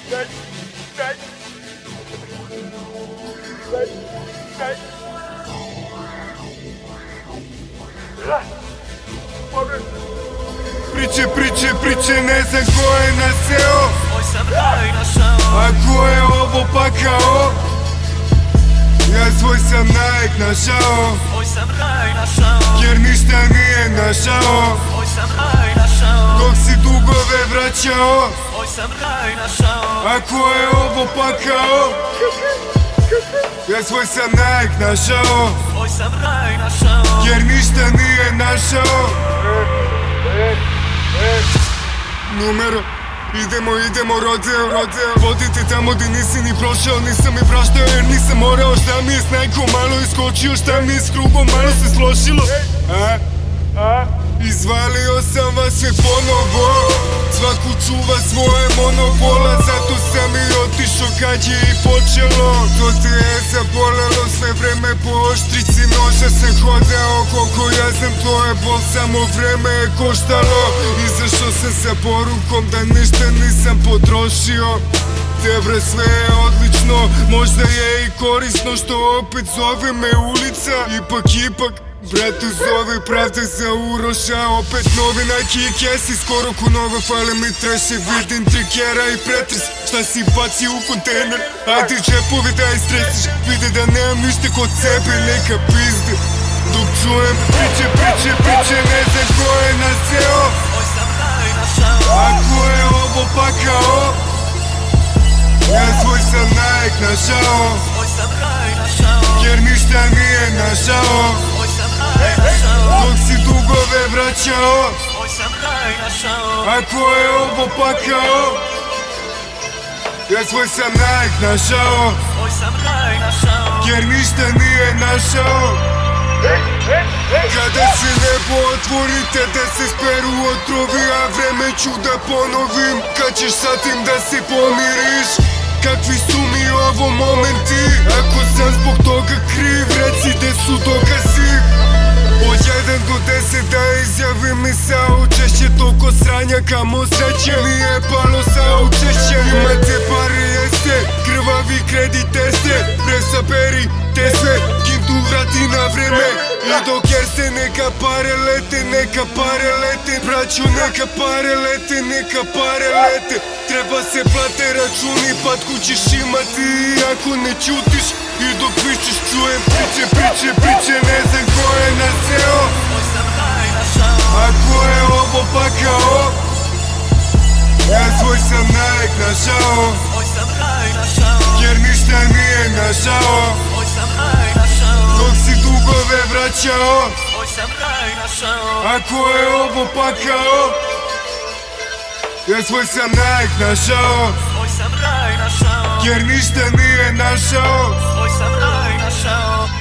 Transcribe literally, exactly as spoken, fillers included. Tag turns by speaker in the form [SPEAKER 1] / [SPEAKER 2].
[SPEAKER 1] Priče, priče, priče, ne znam ko je naseo.
[SPEAKER 2] Oj sam raj našao.
[SPEAKER 1] A ko je ovo pakao? Ja svoj sam naik našao.
[SPEAKER 2] Oj sam raj našao.
[SPEAKER 1] Jer ništa nije našao.
[SPEAKER 2] Oj sam raj našao.
[SPEAKER 1] Dok si dugove vraćao.
[SPEAKER 2] Oj sam raj našao.
[SPEAKER 1] A ko je ovo pakao? Ja svoj sam naik našao.
[SPEAKER 2] Oj sam raj našao.
[SPEAKER 1] Jer ništa nije našao. Numero, idemo, idemo, rodeo, rodeo. Vodite tamo di nisi ni prošao. Nisam i praštao jer nisam morao. Šta mi je s najkom malo iskočio. Šta mi je s krugom malo se složilo. A? A? Izvalio sam vas sve ponovo. Svaku čuva svoje monopola. Zato sam i otišao kad je i počelo. To te je zabolelo sve vreme. Po oštrici noža sam hodao. Koliko ja znam to je bol, samo vreme je koštalo. Izašao sam sa porukom da ništa nisam potrošio. Te bre sve je odlično. Možda je i korisno što opet zove me ulica. Ipak, ipak bratu zove pravda za Uroša. Opet novi Nike i kesi. Skoro ko nove fale mi treše. Vidim trikera i pretres. Šta si baci u kontejner? Ajde džepovi da istresiš. Vide da nemam ništa kod sebe. Neka pizde. Dok čujem priče, priče, priče. Ne znam ko je naseo.
[SPEAKER 2] Oj sam raj našao.
[SPEAKER 1] A ko je ovo pakao? Ja svoj sam naik našao.
[SPEAKER 2] Oj sam raj našao.
[SPEAKER 1] Jer ništa nije našao.
[SPEAKER 2] Oj sam raj našao.
[SPEAKER 1] Dok si dugove vraćao.
[SPEAKER 2] Oj sam raj našao.
[SPEAKER 1] A ko je ovo pakao? Ja svoj sam naik našao.
[SPEAKER 2] Oj sam raj našao.
[SPEAKER 1] Jer ništa nije našao. Kada se nebo otvorite da se speru otrovi, a vreme ću da ponovim. Kad ćeš sa tim da se pomiriš? Kakvi su mi ovo momenti? Ako sam zbog toga kriv, reci gde su dokazi. Od jedan do deset da izjavim mi saučešće. Toliko sranja kamo sreće mi je palo saučešće. Imate pare jeste, krvavi kredite se. Presaberi te sve, kintu vrati na vreme. I dok jer se neka pare lete, neka pare lete. Braćo neka pare lete, neka pare lete. Treba se plate računi, patku ćeš imati ako ne ćutiš. I dok pišeš čujem priče, priče, priče. Ne znam ko je naseo.
[SPEAKER 2] Oj sam raj našao.
[SPEAKER 1] A ko je ovo pakao? Ja svoj sam naik našao.
[SPEAKER 2] Oj sam raj našao.
[SPEAKER 1] Jer ništa nije našao.
[SPEAKER 2] Oj sam raj našao.
[SPEAKER 1] Dok si dugove vraćao.
[SPEAKER 2] Oj sam raj našao.
[SPEAKER 1] A ko je ovo pakao? Ja svoj sam naik našao.
[SPEAKER 2] Oj sam raj našao.
[SPEAKER 1] Jer ništa nije našao.
[SPEAKER 2] Oj sam raj našao.